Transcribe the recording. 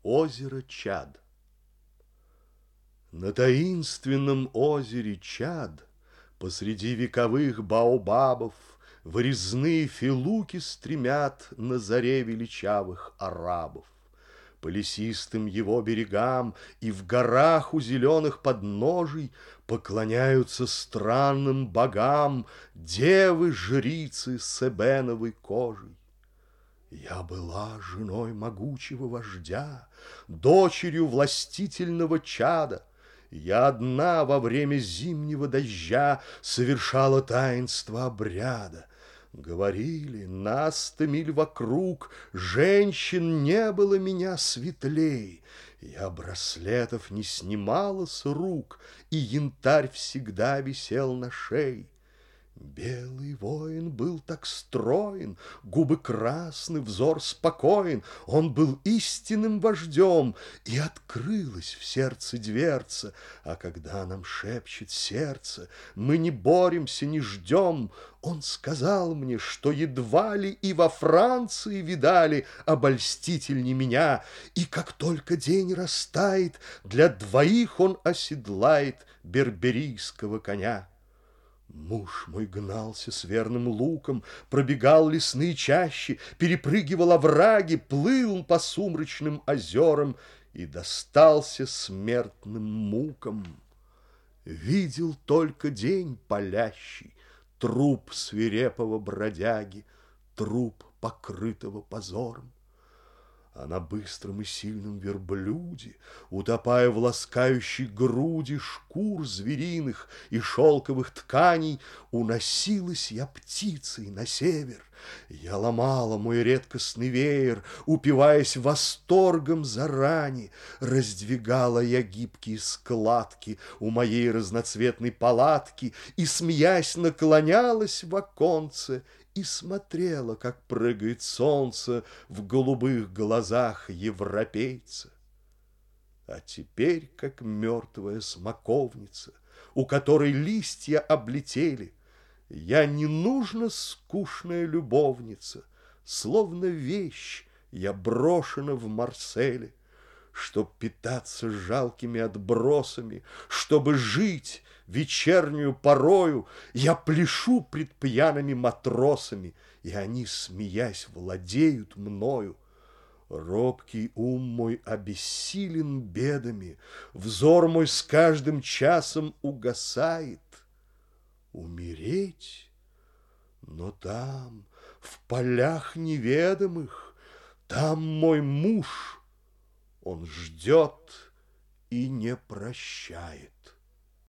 Озеро Чад. На таинственном озере Чад посреди вековых баобабов вырезные филуки стремят на заре величавых арабов. По лесистым его берегам и в горах у зеленых подножий поклоняются странным богам девы-жрицы с эбеновой кожей. Я была женой могучего вождя, дочерью властительного чада. Я одна во время зимнего дождя совершала таинство обряда. Говорили, на 100 миль вокруг женщин не было меня светлей. Я браслетов не снимала с рук, и янтарь всегда висел на шее. Белый воин был так строен, губы красны, взор спокоен. Он был истинным вождем, и открылась в сердце дверца. А когда нам шепчет сердце, мы не боремся, не ждем, он сказал мне, что едва ли и во Франции видали обольстительней меня, и как только день растает, для двоих он оседлает берберийского коня. Муж мой гнался с верным луком, пробегал лесные чащи, перепрыгивал овраги, плыл по сумрачным озерам и достался смертным мукам. Видел только день палящий, труп свирепого бродяги, труп, покрытого позором. А на быстром и сильном верблюде, утопая в ласкающей груди шкур звериных и шелковых тканей, уносилась я птицей на север. Я ломала мой редкостный веер, упиваясь восторгом зарани, раздвигала я гибкие складки у моей разноцветной палатки и, смеясь, наклонялась в оконце и смотрела, как прыгает солнце в голубых глазах европейца. А теперь, как мертвая смоковница, у которой листья облетели, я ненужно скучная любовница, словно вещь я брошена в Марселе. Чтоб питаться жалкими отбросами, чтобы жить вечернюю порою, я пляшу пред пьяными матросами, и они, смеясь, владеют мною. Робкий ум мой обессилен бедами, взор мой с каждым часом угасает. Умереть? Но там, в полях неведомых, там мой муж. Он ждет и не прощает.